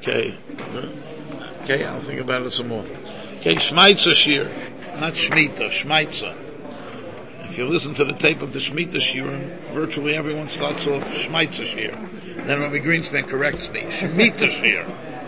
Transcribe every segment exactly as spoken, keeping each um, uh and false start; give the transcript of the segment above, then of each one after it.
Okay. Okay, I'll think about it some more. Okay, Shmaitza Shir. Not Shmita, Shmaitza. If you listen to the tape of the Shmita Shir, virtually everyone starts off Shmaitza Shir. Then Rabbi Greenspan corrects me. Shmita Shir.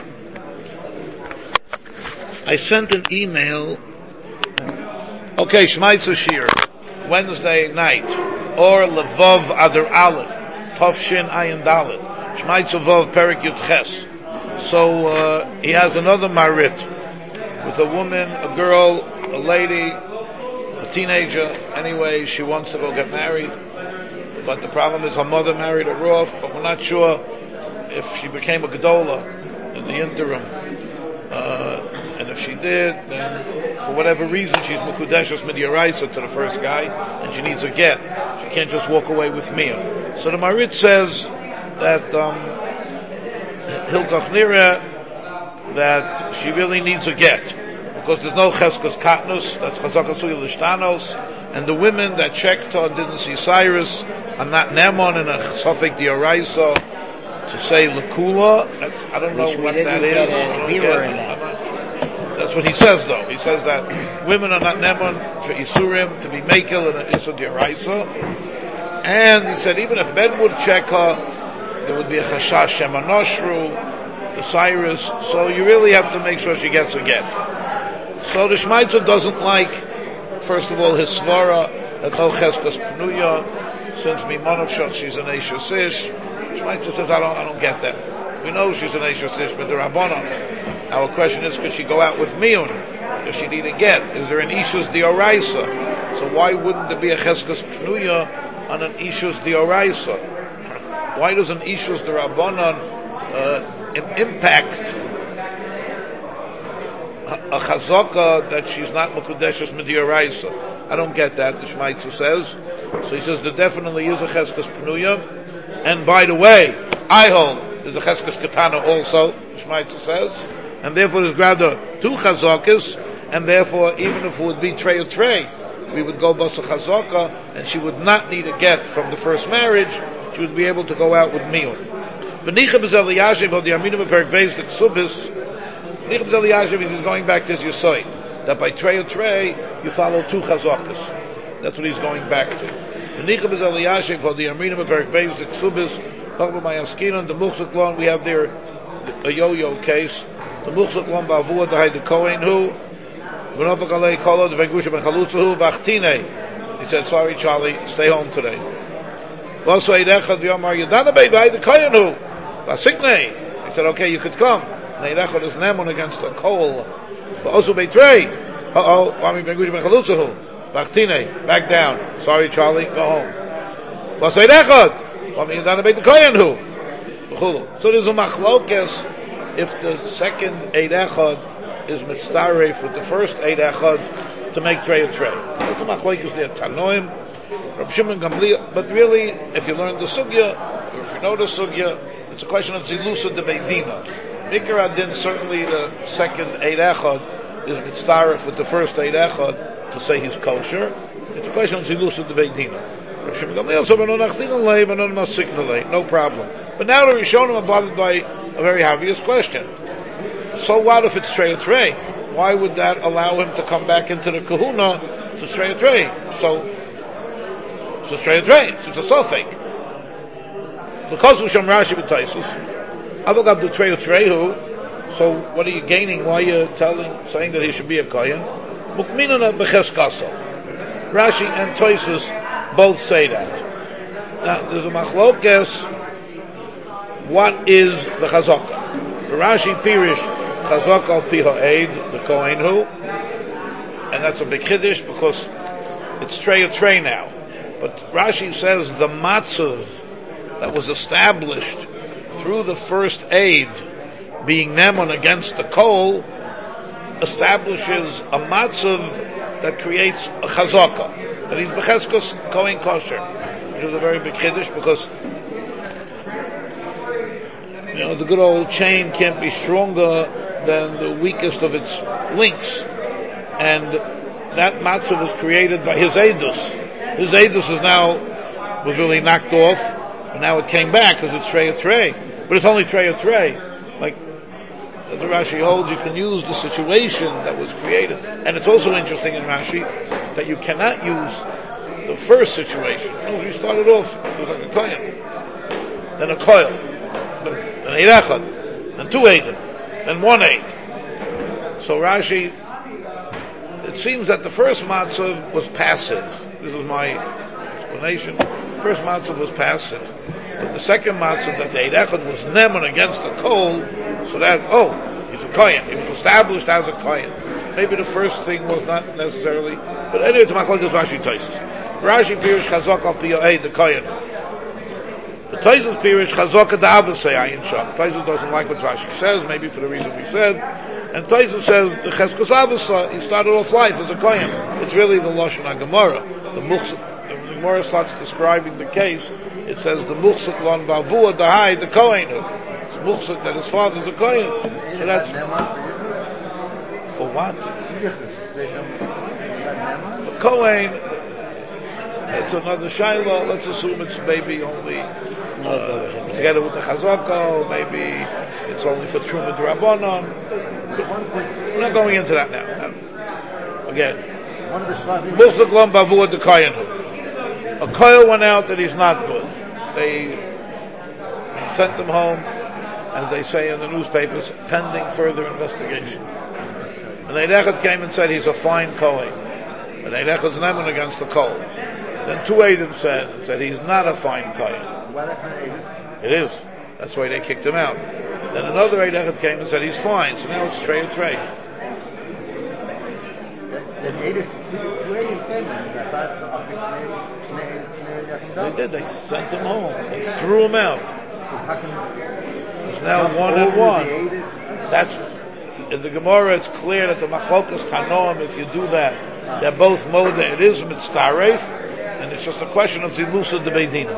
I sent an email. Okay, Shmaitza Shir. Wednesday night. Or Levov Adar Aleph. Tovshin Ayin Dalet. Shmaitza Vov Perik Yud Ches. So, uh, he has another marit with a woman, a girl, a lady, a teenager. Anyway, she wants to go get married. But the problem is her mother married her off, but we're not sure if she became a Gedola in the interim. Uh, and if she did, then for whatever reason she's Mekudeshes Midiyaraisa to the first guy, and she needs a get. She can't just walk away with Mia. So the marit says that, um, Hilkach Nira, that she really needs a get, because there's no Cheskas Katnus, that's Chazaka Suya Lishtanos, and the women that checked her and didn't see Cyrus are not Nemon and a Sofik Dioraisa to say Lakula. That's, I don't know what that is. That's what he says though. He says that women are not Nemon for Isurim to be Mekel and an Issa Dioraisa. And he said even if men would check her, there would be a Chashash Shema Noshru, the Cyrus, so you really have to make sure she gets a get. So the Shmaitzer doesn't like, first of all, his Svara, that no Cheskas Pnuya, since Mimonov Shach she's an Eishes Ish. Shmaitzer says, I don't, I don't get that. We know she's an Eishes Ish, but the Rabbanon. Our question is, could she go out with Miyun? Does she need a get? Is there an Ishus Dioraisa? So why wouldn't there be a Cheskas Pnuya on an Ishus Dioraisa? Why does an Ishus the Rabbanon uh, impact a chazaka that she's not Mekudeshes Midiyaraisa? I don't get that, the Shmaitzer says. So he says there definitely is a Cheskas Pnuya. And by the way, I hold there's a Cheskas Katana also, the Shmaitzer says. And therefore there's rather two chazakas, and therefore even if it would be Trey or Trey, we would go Basa Chazaka, and she would not need a get from the first marriage. She would be able to go out with Miyun. V'nicha b'zel yashiv od yaminim v'perik beis the ksubis. V'nicha b'zel yashiv is going back to his Yisai, that by Trey or Trey, you follow two chazakas. That's what he's going back to. V'nicha b'zel yashiv od yaminim v'perik beis the ksubis. Talk about my askinon, the muchzak lon, we have there a yo-yo case. The muchzak lon ba'avua d'hai the kohen hu. V'nofak alei kolo the vengusha ben chalutza hu v'achtine. He said, sorry Charlie, stay home today. Also, he said, okay, you could come. Neirechad is Nemon against a coal. But also betray. Uh-oh, back down. Sorry, Charlie, go home. So there's a machlokes if the second Eirechad is mitzaref with the first Eirechad to make Trey a Trey. There's a machlokes there, Tanoim. Rabbi Shimon Gamliel, but really, if you learn the sugya, or if you know the sugya, it's a question of zilusa de beidina. Mikra Adin, certainly the second Eid Echad is mitzaref with the first Eid Echad to say he's kosher. It's a question of zilusa de beidina. Rabbi Shimon Gamliel said, no problem. But now the Rishonim are bothered by a very obvious question. So what if it's Trey Trey? Why would that allow him to come back into the kahuna to Trey Trey? So, So straight train, so it's a suffix. Because we sham Rashi b'taisus, Avogab the Trey Trehu. So what are you gaining? Why are you telling, saying that he should be a kohen? Mukminana b'cheskaso. Rashi and Taisus both say that. Now there's a machlokes. What is the chazaka? The Rashi pirish chazaka al pi ha'ed the kohen hu, and that's a big chiddush because it's Trey Trey now. But Rashi says the matzav that was established through the first aid being Nemon against the coal establishes a matzav that creates a chazaka, that he's b'cheskus kohen kosher, which is a very big chiddush because you know the good old chain can't be stronger than the weakest of its links, and that matzav was created by his edus. His edus is now, was really knocked off, and now it came back because it's Trey or Trey. But it's only Trey or Trey. Like, the Rashi holds you can use the situation that was created. And it's also interesting in Rashi that you cannot use the first situation. No, you started off with like a kohen, then a koil, then eight echad, then two eidim, then one eight. So Rashi, it seems that the first matzav was passive. This is my explanation. The first matzav was passive. But the second matzav, that the eight echad was neman against the kol, so that, oh, he's a kohen. He was established as a kohen. Maybe the first thing was not necessarily, but anyway, to machlokes Rashi Tosfos. Rashi Pirish Chazok al Piyah the kohen. The Tosfos Pirish Chazok ad Avasei Ayin Sham. Tosfos doesn't like what Rashi says, maybe for the reason we said. And Tosfos says the Cheskos Avasei, he started off life as a kohen. It's really the Lashon HaGemara. The Muchsik, the Gemara starts describing the case. It says the Muchsik lon Bavua Dahai the kohen. It's Muchsik that his father's a kohen. So that's for what? For kohen. It's another shaila. Let's assume it's maybe only uh, together with the chazaka. Maybe it's only for truma d'rabbanon. We're not going into that now. Again, Muchsik lon bavua de koyenu. A koil went out that he's not good. They sent them home, and they say in the newspapers, pending further investigation. And Eid Echad came and said he's a fine kohen. And Eid Echad's neman against the kohen. Then two Eidim said, said he's not a fine kohen. Well, that's an Eidim. It is. That's why they kicked him out. Then another Eid Echad came and said he's fine. So now it's trey or trey. The Eidim, two Eidim came and they did. They sent him home. They threw him out. It's now one and one. That's in the Gemara. It's clear that the machlokas Tanoim, if you do that, they're both moda. It is mitzdaref. And it's just a question of zilusa de beidin.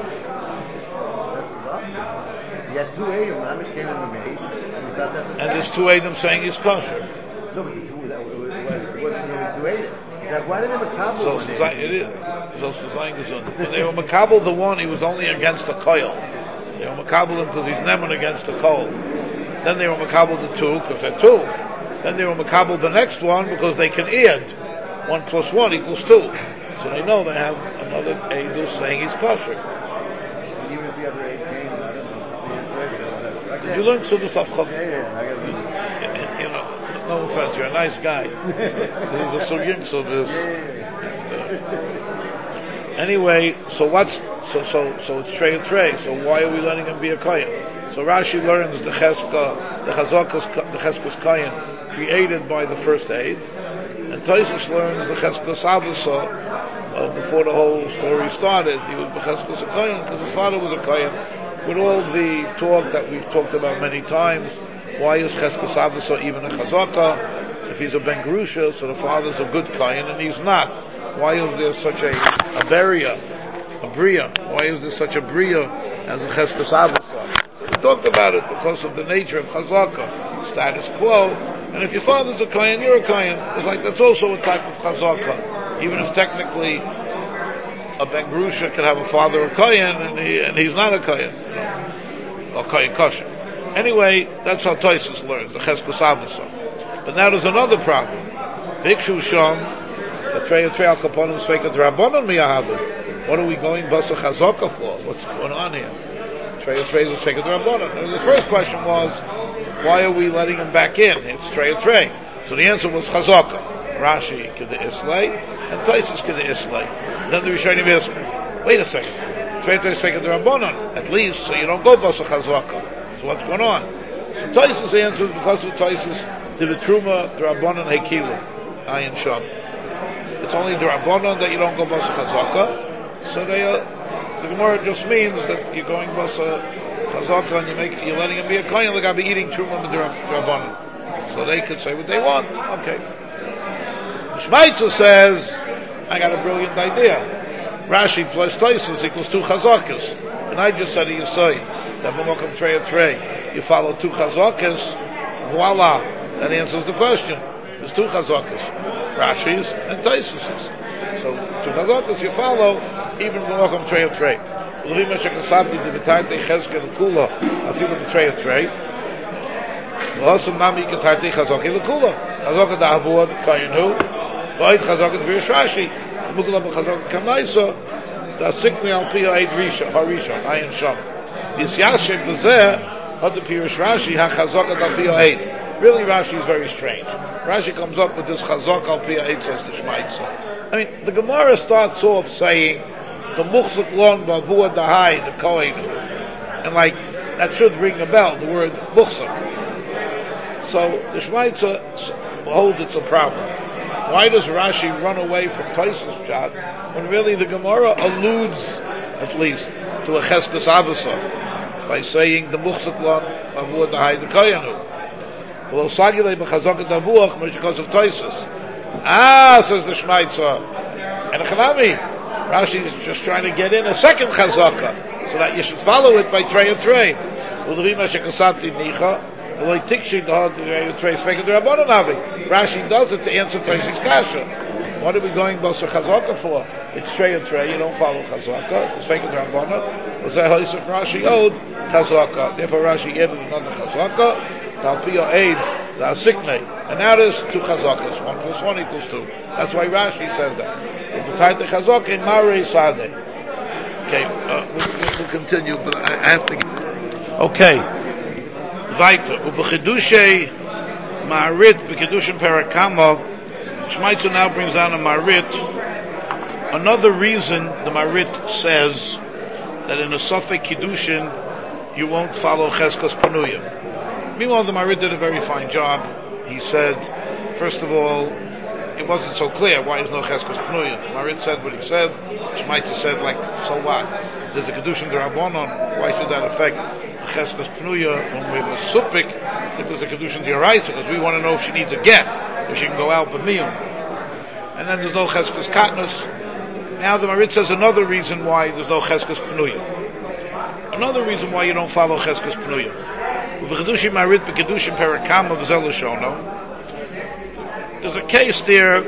And there's two Eidim saying he's kosher. No, but the two, that was, it wasn't really two Eidim. Like, why did they makabel? So it is. So when they were makabel the one, he was only against the koil. They were makabel him because he's neman against the koil. Then they were makabel the two because they're two. Then they were makabel the next one because they can add one plus one equals two. So they know they have another Eidos saying he's kosher. Even if the other eight came, I don't know. Did you learn Sudas of Chok? Yeah, yeah, I got it. You know, no offense, you're a nice guy. This is a suging, so this. Anyway, so what's, so, so, so it's trey or trey. So why are we letting him be a kohen? So Rashi learns the Cheska, the Chazakos, the Cheskos kohen created by the first aid. And Tosfos learns the Cheskos Avasa uh, before the whole story started. He was Cheskos a kohen because his father was a kohen. With all the talk that we've talked about many times, why is Cheskos Avasa even a Chazaka? If he's a Ben Grusha, so the father's a good kohen and he's not. Why is there such a, a beria, a bria? Why is there such a bria as a Cheskos Avasa? So we talked about it because of the nature of Chazaka, status quo. And if your father's a kohen, you're a kohen. It's like that's also a type of chazaka. Even if technically a Ben Grusha can have a father a kohen and he and he's not a kohen, you know, or kohen kosher. Anyway, that's how Tosfos learns the Cheskos Avasa. But now there's another problem. Bikshu Sham, the trey trey al kaponim sveikat rabbanon miyahavu. What are we going basa chazaka for? What's going on here? Trey trey is sveikat rabbanon. The first question was, why are we letting him back in? It's trey or trey. So the answer was chazaka. Rashi kid the islay, and Tosfos kid the islay. Then the Rishonim asked, wait a second. Trey trey sveikat rabbanon. At least, so you don't go basa chazaka. So what's going on? So Tosfos answers because of Tosfos to the truma d'rabbanon hekilu ayin sham. It's only d'rabbanon that you don't go basa chazaka. So they, uh, the Gemara just means that you're going basa chazaka and you make you're letting him be a kohen. They're gonna be eating truma d'rabbanon. So they could say what they want. Okay. Shmaitzer says, I got a brilliant idea. Rashi plus Tosfos equals two chazakas. And I just said to you, say, that v'mokum trey or trey, you follow two chazakas, voila, that answers the question. There's two chazakas, Rashi's and Tosfos's. So, two chazakas you follow, even v'mokum trey or trey. L'vi meshach esabdi d'v'tayte chezke l'kula, afilu b'trey or trey. V'hosam nami ketarti chazoki l'kula. Chazoka da'avua kayanu. V'ayit chazoka d'virish Rashi. Mukula b'chazoka kamaisa. Da'sikmi al piya eid risha. Harisha. Ayin sham. Yisyashik b'zeh. Had the pirish Rashi. Ha-chazoka d'piya eid. Really, Rashi is very strange. Rashi comes up with this chazok al piya eid, says the Shmaitza. I mean, the Gemara starts off saying the muchzuk lon b'avua dahai, the kohen. And like, that should ring a bell, the word muchzuk. So the Shmaitza holds it's a problem. Why does Rashi run away from Tosfos Pshat when really the Gemara alludes, at least, to a cheskes avasa by saying the muchzuk lon b'avua dahai, the kohen. Well, sagilei b'chazok davuach, because of Tosfos. Ah, says the Shmaitza, and Chanami, Rashi is just trying to get in a second chazaka, so that you should follow it by trey of trey. Rashi does it to answer Tosfos kasha. What are we going b'asa chazaka for? It's trey of trey. You don't follow chazaka. It's fake Rabbanah. Was that Hosef Rashi owed chazaka? Therefore, Rashi added another chazaka. Talpiya aid, the asikne, and now there's two chazakas. One plus one equals two. That's why Rashi says that. If you type the chazaka in Marei Sadeh. Okay, uh, we'll, we'll continue, but I, I have to. Okay, weiter. Ubechidushay Marit bekedushin perakama. Shmaitza now brings down a Marit. Another reason the Marit says that in a Safek Kiddushin you won't follow Cheskos Panuyim. Meanwhile, the Marit did a very fine job. He said, first of all, it wasn't so clear why there's no Cheskos Pnuyim. Marit said what he said. Shmaitza said, like, so what? If there's a Kedushin D'Rabbanon, why should that affect Cheskos Pnuyim when we have a Supik if there's a Kedushin D'Oraisa? Because we want to know if she needs a get, if she can go out b'miyum. And then there's no Cheskos Katnus. Now the Marit says another reason why there's no Cheskos Pnuyim. Another reason why you don't follow Cheskos Pnuyim. There's a case there.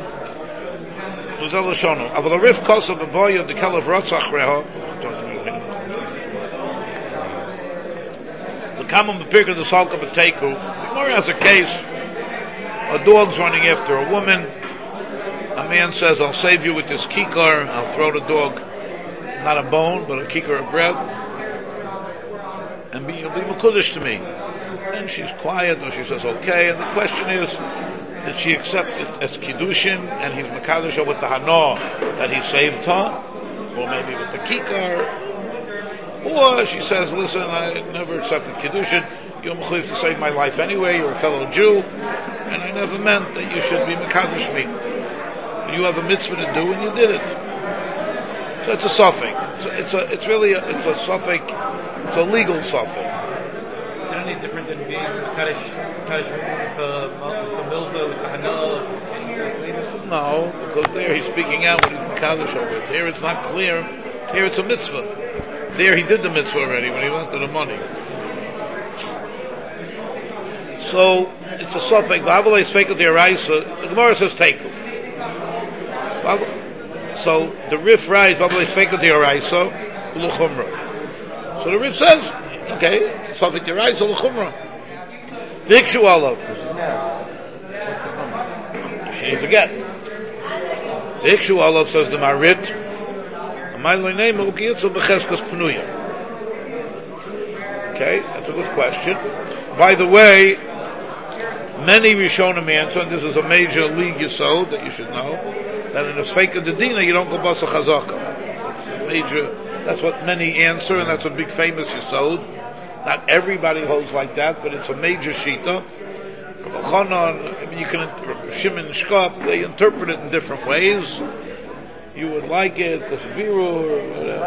The common bepirka the salka b'teiku. The Gemara has a case. A dog's running after a woman. A man says, "I'll save you with this kikar. I'll throw the dog, not a bone, but a kikar of bread, and be, you'll be mekudesh to me." And she's quiet, or she says, "Okay." And the question is, did she accept it as kiddushin, and he's mekadesh with the hana that he saved her, or maybe with the kikar? Or she says, "Listen, I never accepted kiddushin. You're mechuyev to save my life anyway. You're a fellow Jew, and I never meant that you should be mekadesh me. You have a mitzvah to do, and you did it." So it's a suffix. It's a, it's a, it's really a, it's a suffix. It's a legal suffix. Is it any different than being Kaddish, Kaddish with the milva, with the hanal? No, because there he's speaking out what he's Kaddish with. Here it's not clear. Here it's a mitzvah. There he did the mitzvah already when he went to the money. So it's a suffix. The Gemara says teiku. So the Rif writes, so the Rif says, okay, Safek Deraisa L'chumra. Vikshu Olav. She needs a get. Vikshu Olav, says the Marit, okay, that's a good question. By the way, many Rishonim answer, and this is a major league yesod that you should know, that in a Sfeika Dedina you don't go basa chazaka. Major, that's what many answer, and that's a big famous yesod. Not everybody holds like that, but it's a major shita. I mean, you can, Shimon Shkop, they interpret it in different ways. You would like it, the Biru,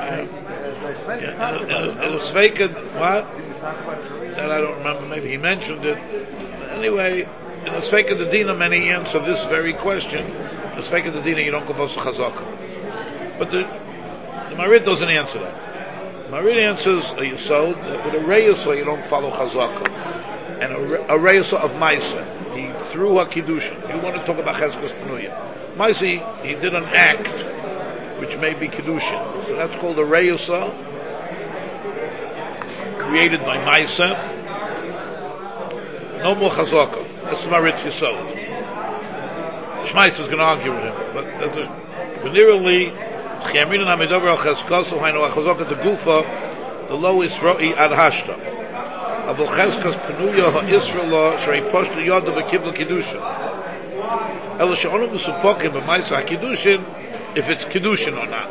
and a Sfeika, what? That I don't remember, maybe he mentioned it. Anyway, in the Sfeika Dedina, many answer this very question. In the Sfeika Dedina, you don't go basa chazaka. But the, the Marit doesn't answer that. The Marit answers a Yisod, with a Reyusa, you don't follow chazaka. And a, a Reyusa of Maisa. He threw a Kiddushin. You want to talk about Cheskos Pnuyim. Maisa, he, he did an act, which may be Kiddushin. So that's called a Reyusa, created by Maisa. No more chazaka. That's my rich yisod. Shmaitz is going to argue with him, but that's a generally Chiyamin and Amidover al Cheskos Hainu Achazaka the Gufa the lowest Ro'i ad Hashta Avol Cheskos Penuya Ha Israel Shrei Poshtu Yoda V'Kibla Kiddushin Ela She'onu Musupokim B'Maisa HaKiddushin if it's Kiddushin or not.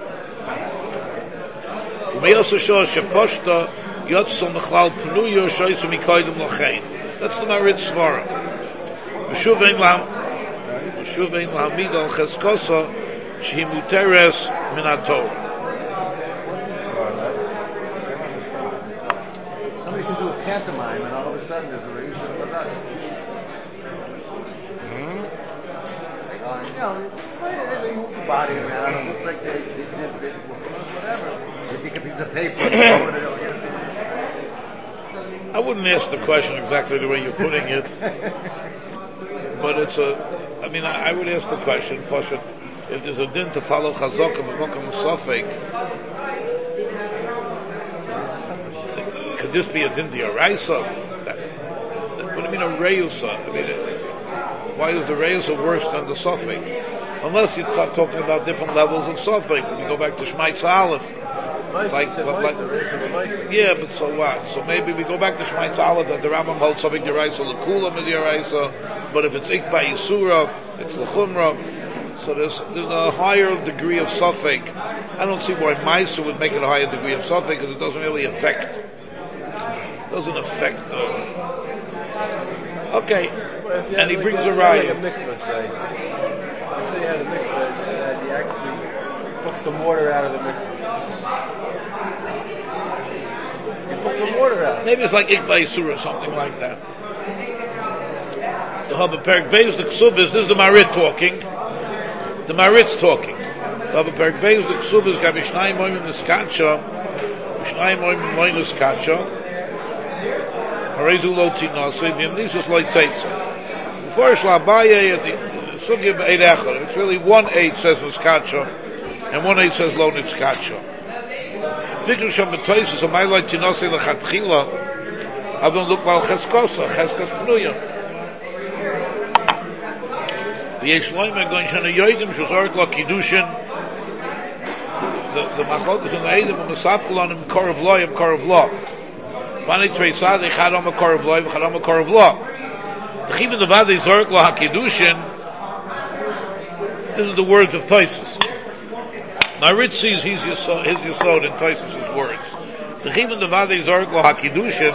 U'meyosu Shor She'Poshta Yotzol Mechlal Penuya Shoysu Mikoidim Lochein. That's the Marit Svara. B'shuv Ein Lam B'shuv Ein Lahamid al Cheskosa Shehi Muteres Min HaTorah. Somebody can do a pantomime and all of a sudden there's a Reish and a Badat. Uh, you know, they move the body around. It looks like they they did they, whatever. They take a piece of paper and throw it over. I wouldn't ask the question exactly the way you're putting it, but it's a. I mean, I, I would ask the question, Pasha, if there's a din to follow Chazaka b'Mokum Sofek, could this be a din to Yoraisa? What do you mean a Reusa? I mean, why is the Reusa worse than the Sofek? Unless you start talking about different levels of Sofek. When you go back to Shmaitz Aleph, like, like, like, yeah, but so what? So maybe we go back to Shmaitz Aleph that the Rambam holds Sofek Yoraisa l'Kulam is Yoraisa, but if it's Ikba Yisura, it's l'Chumra. So there's, there's a higher degree of Sofek. I don't see why Maisa would make it a higher degree of Sofek because it doesn't really affect. It doesn't affect the. Okay, Well, if you and he had, brings like, a raya. Like a mikvah, say. Let's say you had a mikvah and you actually took some water out of the mikvah. You took some water out. Maybe it's like Ikba Yisur or something like that. The Haba Perik Beis, the Ksubis, this is the Marit talking. The Marit's talking. The Haba Perik Beis, the Ksubis, got Mishnai Moim in the Skacha, Mishnai Moim in Moim in the Skacha, Harezu Lo Tinasi, Vimnisus Lo Teitza. Before Shla Abaye, at the Sugi of Eid Echad, it's really one eight says Niskacha, and one eight says Lo Niskacha. Tikru Sham B'Toisus, a Mailai Tinasi L'Chatchila, Avon Luk Mal Cheskosa, Cheskos Pnuya. V'yesh Loimer Goin Shana Yoidim, Shuzorek Lo Kiddushin, the the Machlokes in the Eidim, and the Sapkulanim, Korav Lo, Yam Korav Lo. Vani Treisad, Echad Oma Korav Lo, Echad Oma Korav Lo. The Chivin the Vadi Zorek Lo HaKiddushin, this is the words of Toisus. Marit sees his Yisod, his Yisod in Toisus' words. The Chivin the Vadi Zorek Lo HaKiddushin,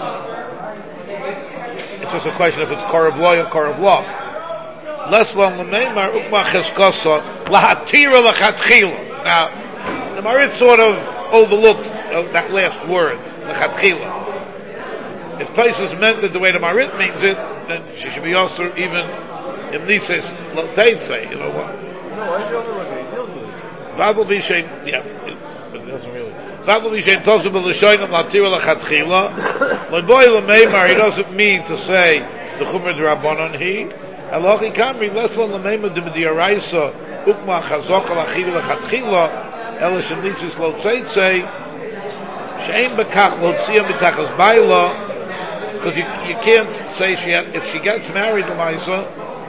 it's just a question if it's Korav Lo or Korav Lo. Less long L'meimar Ukma Cheskosa Lahatira L'Chatchila. Now, the Marit sort of overlooked uh, that last word, L'Chatchila. If Toisus meant it the way the Marit means it, then she should be also even if Nises L'Teitze, you know what? No, why are you overlooking it? He deals with it. Vavel Vishain, yeah, it, but it doesn't really. Vavel Vishain Tosub L'Shoinim Lahatira L'Chatchila. L'boy L'meimar, he doesn't mean to say the Chumer D'Rabbanan he. Alochi Kamri, less than the name of the Mediaraisa, Ukma Chazok Al-Achidu L'Chatchila, Ela Shenitzis Lo Tzeitze, She'en Bekach Lo Tziyah Mitachas Baila, because you, you can't say she ha- if she gets married to Maisa,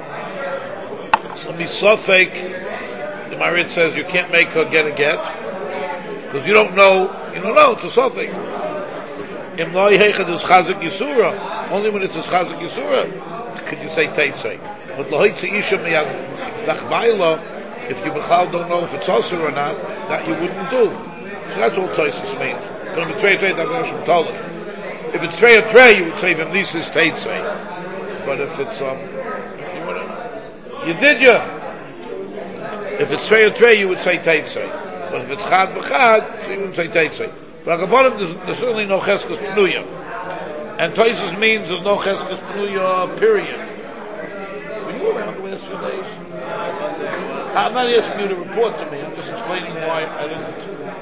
so Misafek, the Marit says you can't make her get a get, because you don't know, you don't know, it's a Safek. Im Lo Yechad is Chazak Yisura, only when it's a Chazak Yisura, could you say Teitzei? But Lahoitze Isha Miyad Tachbaila, if you Bechal don't know if it's Osir or not, that you wouldn't do. So that's all Toisus means. Going to be Trey Trey, that was from Tolan. If it's Trey or Trey, you would say Vimnis is Teitzei. But if it's, um, you wanna, you did ya. If it's Trey or Trey, you would say Teitzei. But if it's Chad Bechad, so you wouldn't say Teitzei. But Agabonim, there's, there's certainly no Cheskos Pnuya. And Toisus means there's no Cheskos Pnuya, period. Were you around the last few days? I'm not asking you to report to me, I'm just explaining why I didn't.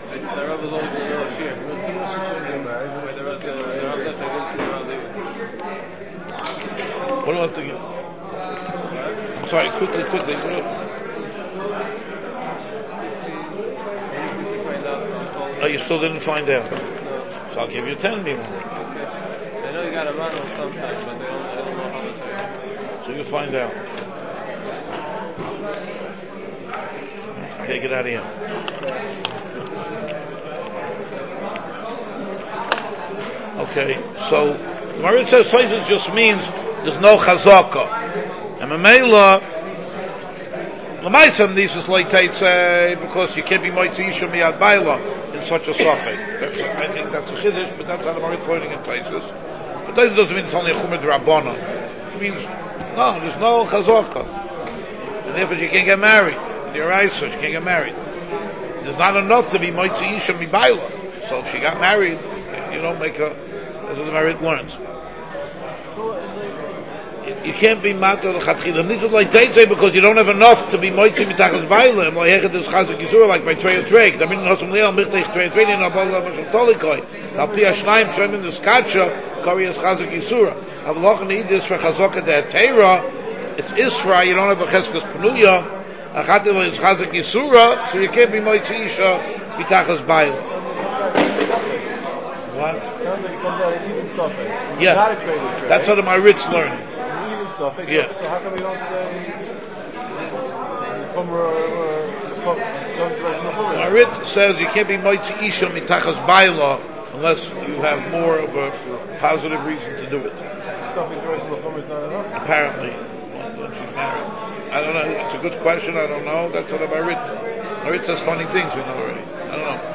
What do I have to get? I'm sorry, quickly, quickly. What do I... Oh, you still didn't find out? So I'll give you ten people. I know you got got a run or something, but they don't, I don't know how much. So you find out. Okay, get out of here. Okay, so Marit says Toises just means there's no chazaka. And Mamela, Lamaisam this is like say because you can't be moitzi isha miyad baila in such a suffix. That's a, I think that's a chiddush, but that's how the Marit pointing in Toises. But Toises doesn't mean it's only a chumid rabbanon. It means no, there's no chazaka, and therefore she can't get married. You're right, so she can't get married. There's not enough to be moitzi isha mibaila. So if she got married, you don't make a. That's what the Marit learns. You can't be matter the chatchila. This is like they say because you don't have enough to be moitzi mitachas baila. And like hechet is chazik yisur like by trey or trey. I mean, nosum leal michtech trey trey in abal mashal tolikoi. Talpi hashnaim shoym in the skacha kari is chazik yisura. Avloch need this for chazaka de teira. It's Isra. You don't have a cheskes penuya. Achatim is chazik yisura, so you can't be moitzi isha mitachas baila. What? Sounds like it comes out of even suffix. Yeah. Not a trade with trade. That's what my Ritz learning. An even suffix. Yeah. So, so how come we don't say from or My Ritz says you can't be moitzi isha mitachas baila unless you have more of a positive reason to do it. Suffix choice of the is not enough. Apparently, when she's married. I don't know. It's a good question. I don't know. That's what my Ritz. My Ritz says funny things we know already. I don't know.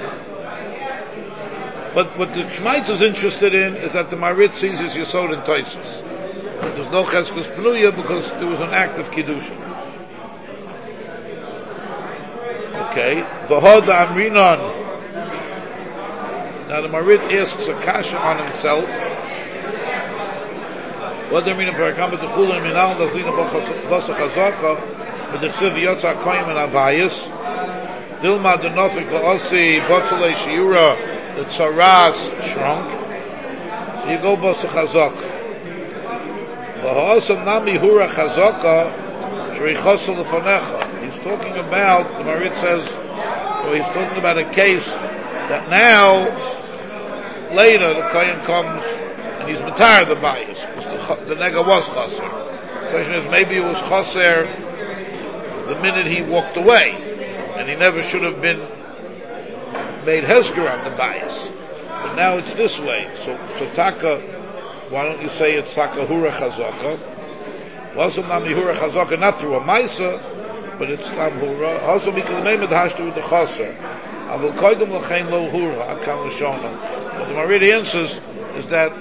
But what the Shmaitz is interested in is that the Marit sees his Yesod in Toisus. There's no Cheskus Pnuya because there was an act of Kiddushin. Okay. V'hoda Amrinon. Now the Marit asks a kasha on himself. What do you mean in Parakam but the Chulin Minal Dazlina Bosa Chazaka with the Ksiv Yotza Koyim and Avayis Dilma Denofik La'osi Botzalei Shiura the Tzaras shrunk, so you go Bosa Chazaka. V'ha'osam Nami Hura Chazaka Shrichosel Lefonecha. He's talking about, the Marit says, well, he's talking about a case that now, later, the Kohen comes and he's matar the bias, because the, the nega was chaser. The question is, maybe it was chaser the minute he walked away, and he never should have been made hezger on the bias. But now it's this way. So, so taka, why don't you say it's taka hura chazaka? Wasn't nami hura chazaka not through a maisa, but it's tam hura. Also, because the name of the hashtu with the chaser. Avul koydem l'chein lo hura akam l'shona. What the Marit answers is that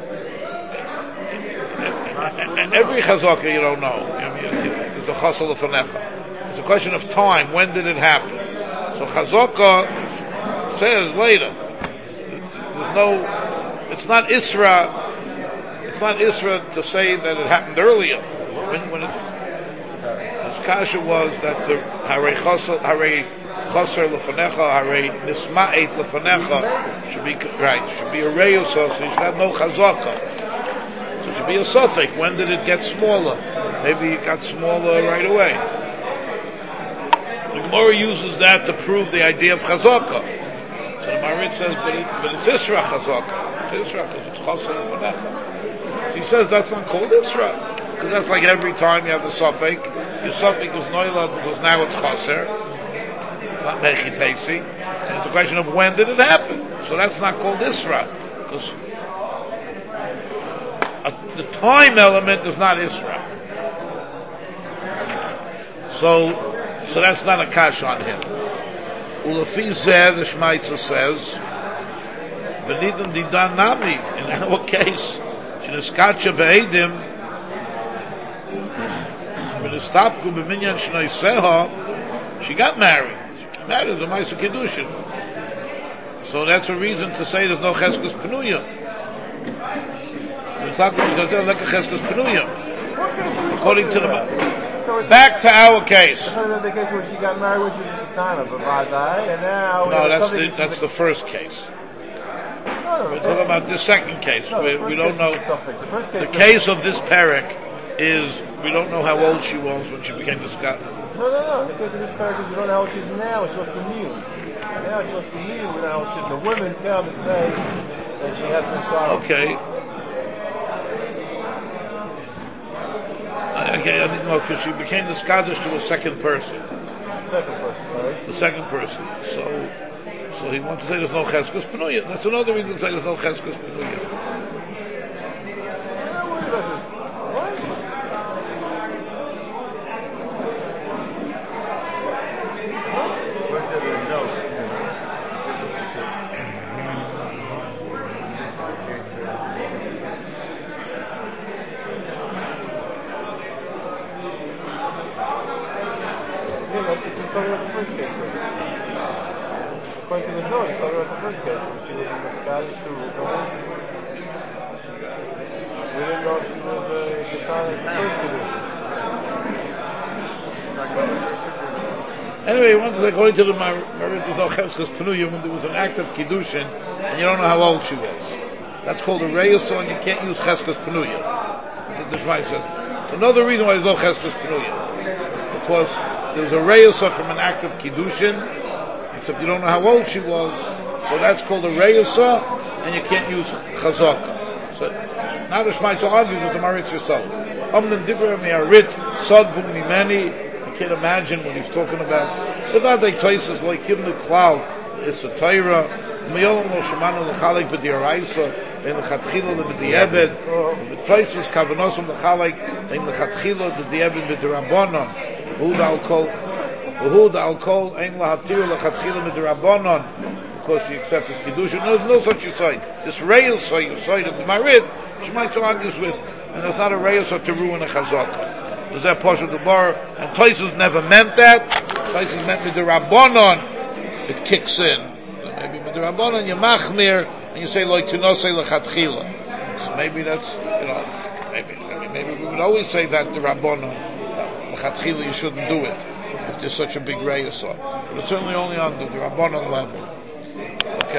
every chazaka you don't know. I mean, it's a chasal l'fanecha. It's a question of time. When did it happen? So chazaka says later. There's no. It's not Isra. It's not Isra to say that it happened earlier. When when it, his kasha was that the harei chaser harei chaser lefanecha harei nisma'et lefanecha should be right. Should be a reyus, so you should have no chazaka. So it should be a suffix. When did it get smaller? Maybe it got smaller right away. The Gemara uses that to prove the idea of chazaka. So the Marit says, but, it, but it's Isra chazaka. It's Isra because it's chaser lefanecha. So he says that's not called Isra. Because that's like every time you have the suffix, your suffix is noilad because now it's chaser. It's not mechitesi. And it's a question of when did it happen. So that's not called Isra. Because uh, the time element is not Isra. So, so that's not a kash on him. Ulafi Zeh, the Shmaitza says, V'nidin didan nami, in our case, Shiniskacha be'edim, V'nistapku b'minyan shnoiseha, she got married. She got married to Maisa Kiddushin. So that's a reason to say there's no Cheskus Penuya. V'nistapku b'minyan like a Cheskus Penuya. According to the... Back to our case. I heard of the case where she got married, which was at the time of a Vadai, and now... No, that's the, that's the first case. No, no, We're talking about the second case. No, we, the we don't know. The, first case the case of this parak is we don't know how old she was when she became the Scot. No, no, no. The case of this parak is we don't know how old she is now. She's supposed to kneel. Now she's supposed to kneel. We don't know how old she is. The women come and say that she has been sorry. Okay. became, no, because she became the Skadish to a second person. Second person, right? The second person. So, so he wants to say there's no Cheskos Penuya. That's another reason to say there's no Cheskos Penuya. I'm not worried about this. What? Went to the note. Yeah, no, if you're talking about the first case, sir. According to the note, he's talking about the first case. If she was in the Scottish to Ruka. We didn't know if she was uh, the time of the first condition. Anyway, he wants to say, according to the Marit, there's no Cheskos Penuya when there was an act of Kiddushin, and you don't know how old she was. That's called a Reyusa, and you can't use Cheskos Penuya. The Shmai says. It's another reason why there's no Cheskos Penuya. Because there was a Reyusa from an act of Kiddushin, except you don't know how old she was, so that's called a Reyusa, and you can't use Chazak. So, now the Shmai argues with the Marit yourself. Omnem Dibra Me'arit, Sodvum Mimeni. You can't imagine what he's talking about. But not like places like Himnu Klal, it's a Torah, Miyolam Lo Shemanu L'Chalek B'Diaraisa, in the Chatchila B'Di'ebed, the places Kavanosum L'Chalek, in the Chatchila B'Di'ebed B'Dirabonon, V'hu D'Alkol, V'hu D'Alkol, Ein L'Hatiru L'Chatchila B'Dirabonon, because he accepted Kiddushin. No, no such a side. This Reil side, you side of the Marid, Shemai argues with, and there's not a Reil side to ruin a Chazak. There's that portion of the bar, and Taisus never meant that. Taisus meant with the Rabbanon, it kicks in. Maybe with the Rabbanon, you machmir, and you say, like, to no say lechatchila. So maybe that's, you know, maybe, I mean, maybe we would always say that the Rabbanon, lechatchila, you shouldn't do it, if there's such a big reyusah. But it's certainly only on the, the Rabbanon level. Okay.